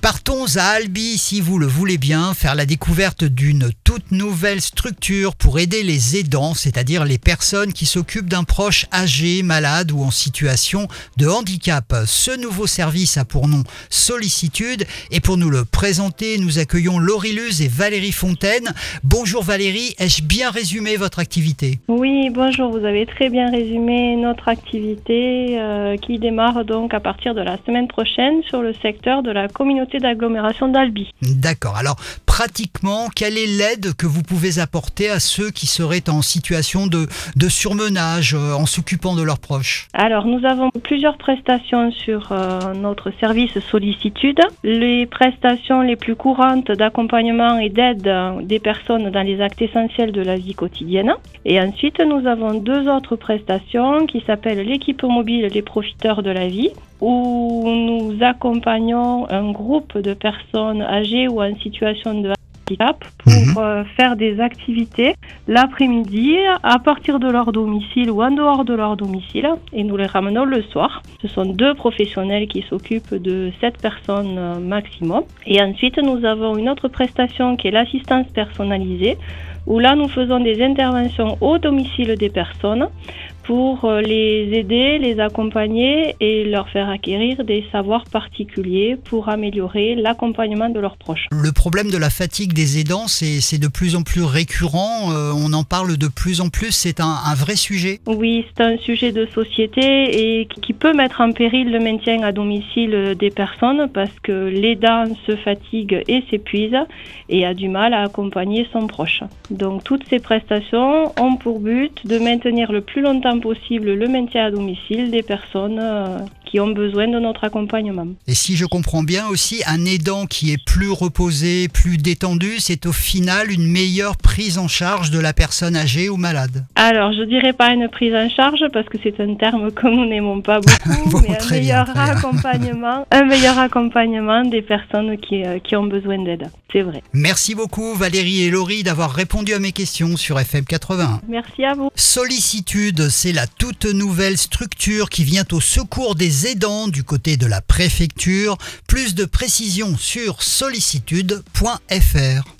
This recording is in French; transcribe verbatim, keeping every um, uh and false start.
Partons à Albi, si vous le voulez bien, faire la découverte d'une toute nouvelle structure pour aider les aidants, c'est-à-dire les personnes qui s'occupent d'un proche âgé, malade ou en situation de handicap. Ce nouveau service a pour nom Sollicitude et pour nous le présenter, nous accueillons Laurie Luz et Valérie Fontaine. Bonjour Valérie, ai-je bien résumé votre activité ? Oui, bonjour, vous avez très bien résumé notre activité euh, qui démarre donc à partir de la semaine prochaine sur le secteur de la communauté d'agglomération d'Albi. D'accord, alors pratiquement, quelle est l'aide que vous pouvez apporter à ceux qui seraient en situation de, de surmenage euh, en s'occupant de leurs proches ? Alors, nous avons plusieurs prestations sur euh, notre service Sollicitude. Les prestations les plus courantes d'accompagnement et d'aide des personnes dans les actes essentiels de la vie quotidienne. Et ensuite, nous avons deux autres prestations qui s'appellent l'équipe mobile Les Profiteurs de la Vie, où nous accompagnons un groupe de personnes âgées ou en situation de handicap pour mmh. euh, faire des activités l'après-midi à partir de leur domicile ou en dehors de leur domicile, et nous les ramenons le soir. Ce sont deux professionnels qui s'occupent de sept personnes euh, maximum. Et ensuite, nous avons une autre prestation qui est l'assistance personnalisée, où là nous faisons des interventions au domicile des personnes pour les aider, les accompagner et leur faire acquérir des savoirs particuliers pour améliorer l'accompagnement de leurs proches. Le problème de la fatigue des aidants, c'est, c'est de plus en plus récurrent, euh, on en parle de plus en plus, c'est un, un vrai sujet ? Oui, c'est un sujet de société et qui peut mettre en péril le maintien à domicile des personnes parce que l'aidant se fatigue et s'épuise et a du mal à accompagner son proche. Donc toutes ces prestations ont pour but de maintenir le plus longtemps possible le maintien à domicile des personnes euh, qui ont besoin de notre accompagnement. Et si je comprends bien aussi, un aidant qui est plus reposé, plus détendu, c'est au final une meilleure prise en charge de la personne âgée ou malade. Alors, je dirais pas une prise en charge parce que c'est un terme que nous n'aimons pas beaucoup, bon, mais un meilleur bien, accompagnement, un meilleur accompagnement des personnes qui, euh, qui ont besoin d'aide. C'est vrai. Merci beaucoup Valérie et Laurie d'avoir répondu à mes questions sur F M quatre-vingt-un. Merci à vous. Sollicitude, c'est la toute nouvelle structure qui vient au secours des aidants du côté de la préfecture. Plus de précisions sur sollicitude point f r.